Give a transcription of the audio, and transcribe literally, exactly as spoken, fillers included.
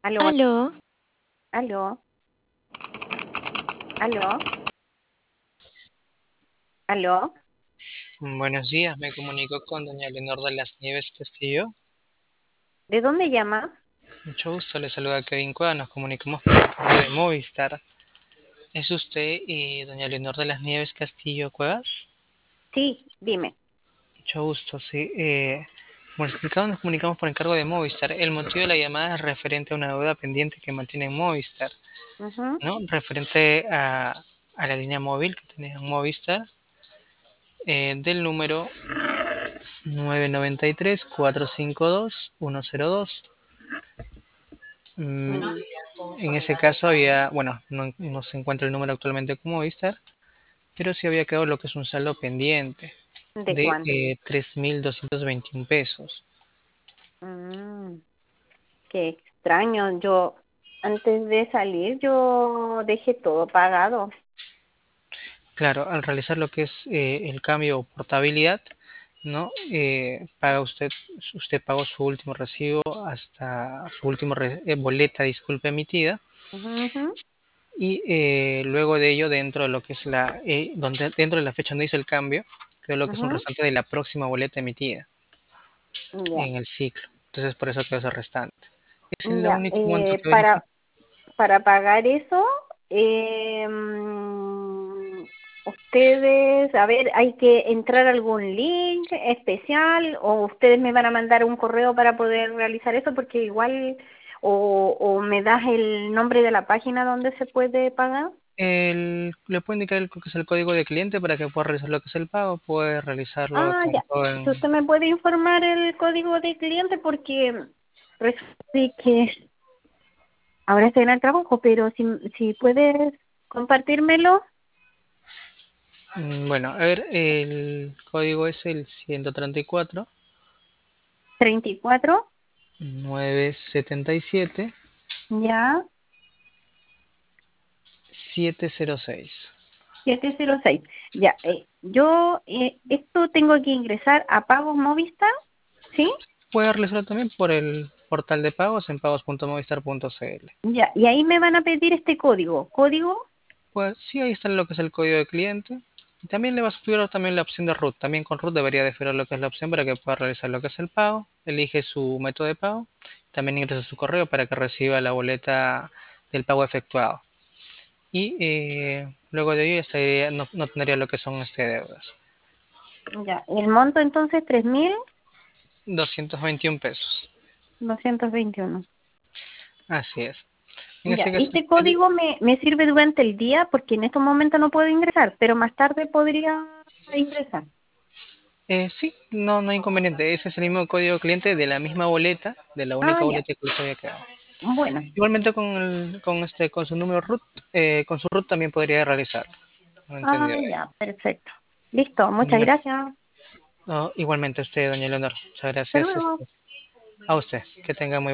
Aló, Aló, aló, aló, aló. Buenos días, me comunico con doña Leonor de las Nieves Castillo. ¿De dónde llama? Mucho gusto, le saluda Kevin Cueva, nos comunicamos por el correo de Movistar. ¿Es usted eh, doña Leonor de las Nieves Castillo Cuevas? Sí, dime. Mucho gusto, sí. Eh, como explicado, nos comunicamos por encargo de Movistar. El motivo de la llamada es referente a una deuda pendiente que mantiene Movistar, Ujú. ¿no? Referente a, a la línea móvil que tenía en Movistar, eh, del número nueve nueve tres, cuatro cinco dos, uno cero dos. Mm, Mm, En ese caso había, bueno, no, no se encuentra el número actualmente como Movistar, pero sí había quedado lo que es un saldo pendiente ¿de de cuánto? eh, tres mil doscientos veintiún pesos. Mm, qué extraño. Yo, antes de salir, yo dejé todo pagado. Claro, al realizar lo que es eh, el cambio o portabilidad, ¿no? Eh, paga usted, usted pagó su último recibo hasta su último re- eh, boleta, disculpe, emitida, Ujú, ujú. y eh, luego de ello, dentro de lo que es la, eh, donde, dentro de la fecha donde hizo el cambio, quedó lo que es un Ujú. restante de la próxima boleta emitida Ya, en el ciclo. Entonces, por eso quedó ese restante. Es el ya. único monto Eh, que verifica. para, para pagar eso, eh, mm, ustedes, a ver, ¿hay que entrar a algún link especial o ustedes me van a mandar un correo para poder realizar eso? Porque igual, o, o me das el nombre de la página donde se puede pagar. El, le puedo indicar el, que es el código de cliente para que pueda realizar lo que es el pago. Puede realizarlo Ah, ya. tanto Si en... usted me puede informar el código de cliente porque resulta que ahora estoy en el trabajo, pero si, si puedes compartírmelo. mm, Bueno, a ver, el código es el ciento treinta y cuatro, Treinta y cuatro. novecientos setenta y siete, Ya. setecientos seis. Siete cero seis. Ya, eh, yo eh, esto tengo que ingresar a Pagos Movistar, ¿sí? Puede realizarlo también por el portal de pagos en pagos punto movistar punto cl. Ya, y ahí me van a pedir este código. ¿Código? Pues sí, ahí está lo que es el código de cliente. Y también le va a figurar también la opción de root. También con root debería de figurar lo que es la opción para que pueda realizar lo que es el pago. Elige su método de pago. También ingresa su correo para que reciba la boleta del pago efectuado. Y eh, luego de ello ya estaría- no, no tendría lo que son este deudas. Ya, el monto entonces Doscientos veintiún pesos. tres mil doscientos veintiuno. Así es. En Ya, ese caso, este código me, me sirve durante el día porque en estos momentos no puedo ingresar, pero más tarde podría ingresar. eh, sí, no, no hay inconveniente. Ese es el mismo código cliente de la misma boleta, de la Ah, única ya. boleta que les había quedado. Bueno. Igualmente con el, con este, con su número root, eh, con su root también podría realizarlo. No he Ah, entendido ahí. ya, perfecto. Listo, muchas Bueno, gracias. no, igualmente usted, doña Leonor. Muchas Hasta gracias luego. este, a usted. Que tenga muy